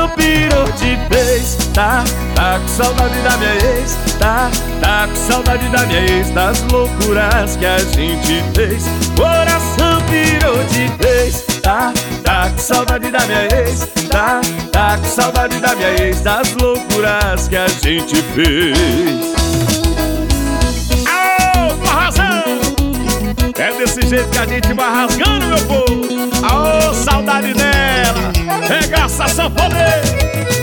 pirou de vez. Tá com saudade da minha ex. Tá com saudade da minha ex, das loucuras que a gente fez. Coração pirou de vez. Tá com saudade da minha ex. Tá com saudade da minha ex, das loucuras que a gente fez. Aô, tô arrasando! É desse jeito que a gente vai rasgando, meu povo. Aô, saudade dela. Regaça sanfoneiro.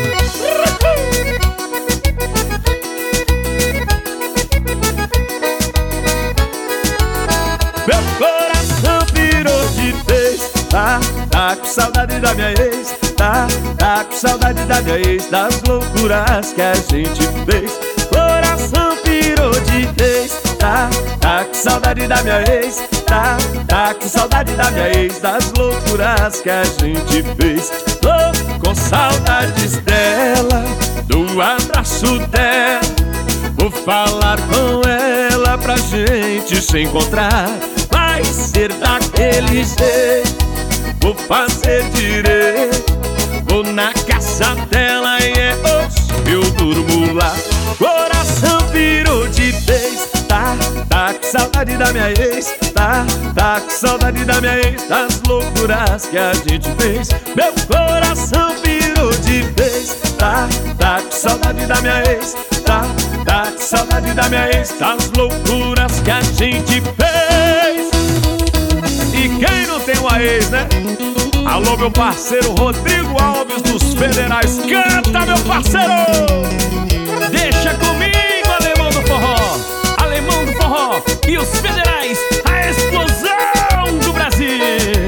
Meu coração virou de vez. Tá com saudade da minha ex. Tá com saudade da minha ex, das loucuras que a gente fez. Coração virou de vez. Tá com saudade da minha ex. Tá com saudade da minha ex, das loucuras que a gente fez. Tô com saudades dela, do abraço dela. Vou falar com ela pra gente se encontrar. Vai ser daquele jeito, vou fazer direito. Vou na casa dela e é hoje eu durmo lá. Coração virou de vez. Tá com saudade da minha ex. Tá com saudade da minha ex, das loucuras que a gente fez. Meu coração virou de vez. Tá com saudade da minha ex. Tá com saudade da minha ex, das loucuras que a gente fez. E quem não tem uma ex, né? Alô, meu parceiro Rodrigo Alves dos Federais. Canta, meu parceiro! Deixa comigo, alemão do forró. Alemão do forró e os Federais, a explosão do Brasil.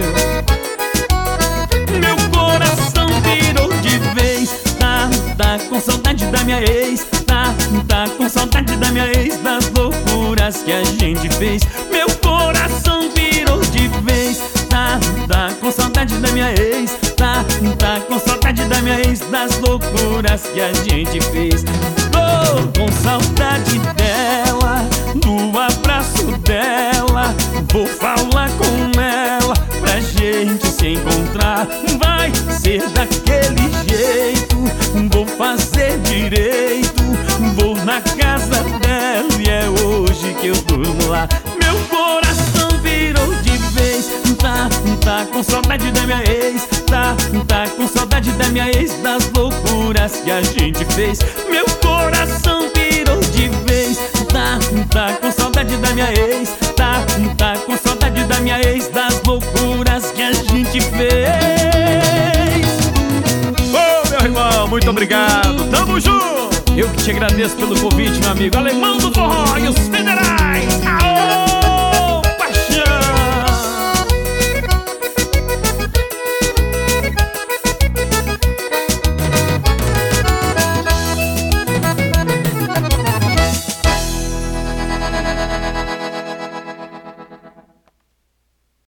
Meu coração virou de vez. Tá com saudade da minha ex. Tá com saudade da minha ex, das loucuras que a gente fez. Meu coração virou de vez. Tá com saudade da minha ex. Tá com saudade da minha ex, das loucuras que a gente fez. Tô com saudade dela, do abraço dela. Vou falar com ela pra gente se encontrar. Vai ser daquele jeito, vou fazer direito. Vou na casa dela e é hoje que eu durmo lá. Meu coração virou de vez. Tá com saudade da minha ex. Tá com saudade da minha ex, das loucuras que a gente fez. Meu coração virou de vez. Tá com saudade da minha ex. Tá com saudade da minha ex, das loucuras que a gente fez. Ô, meu irmão, muito obrigado. Tamo junto. Eu que te agradeço pelo convite, meu amigo. Alemão do forró e os Federais.